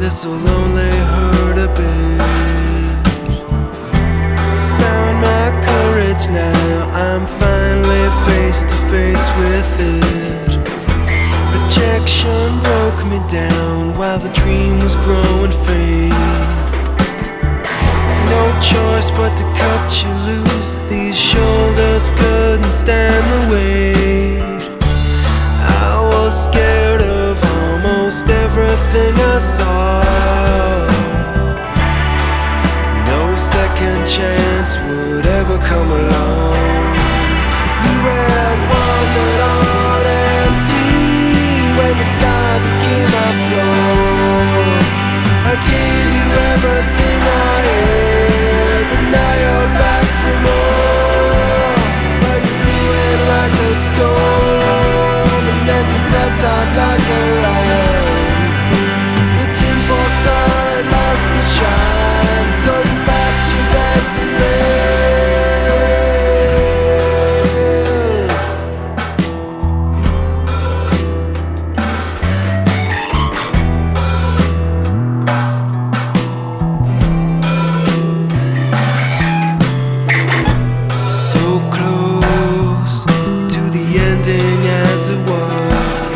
this'll only hurt a bit. Found my courage now, I'm finally face to face with it. Rejection broke me down while the dream was growing faint. No choice but to cut you loose, these shoulders couldn't stand the weight. I was scared of almost everything I saw. No second chance would ever come along. You had wandered on empty when the sky became my floor. I gave you everything I had, but now you're back for more. Well, you blew in like a storm, and then you crept out like a lamb. The tinfoil star has lost its shine, so you packed your bags and ran. So close to the ending as it was.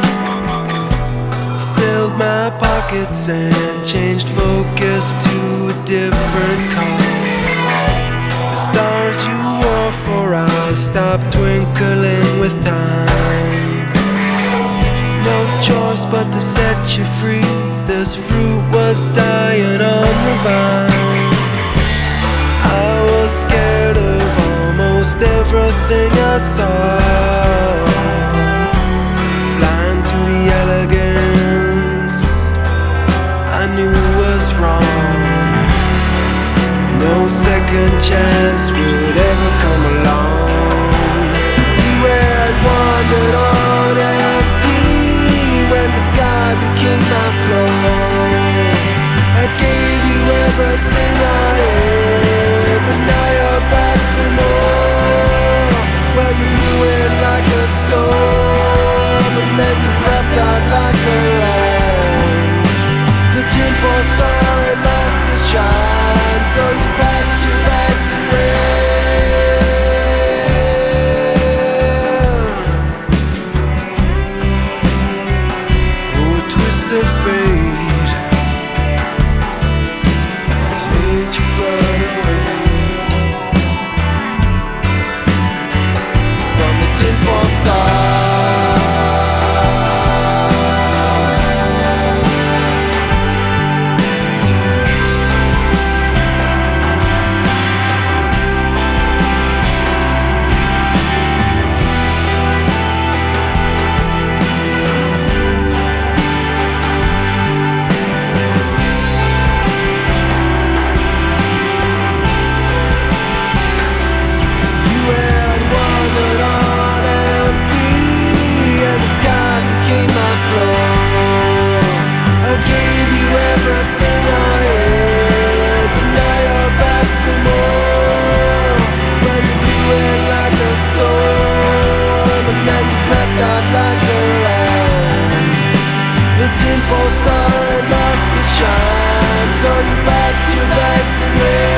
Filled my pockets and changed focus to a different cause. The stars you wore for us stopped twinkling with time. No choice but to set you free, this fruit was dying on the vine. I was scared of almost everything I saw. Blind to the elegance I knew was wrong. No second chance would ever come along. You had wandered on empty when the sky became my floor. I gave you everything I had, but now you're back for more. Well, you blew in like a storm, and then you crept out like a lamb. The tinfoil star had lost its shine, so you packed your bags and ran. Oh, a twist of fate has made you run away from the tinfoil star. You had wandered on empty, and the sky became my floor. I gave you everything I had, but now you're back for more. Well, you blew in like a storm, and then you crept out like a lamb. The tinfoil star had lost its shine, so you packed your bags and ran.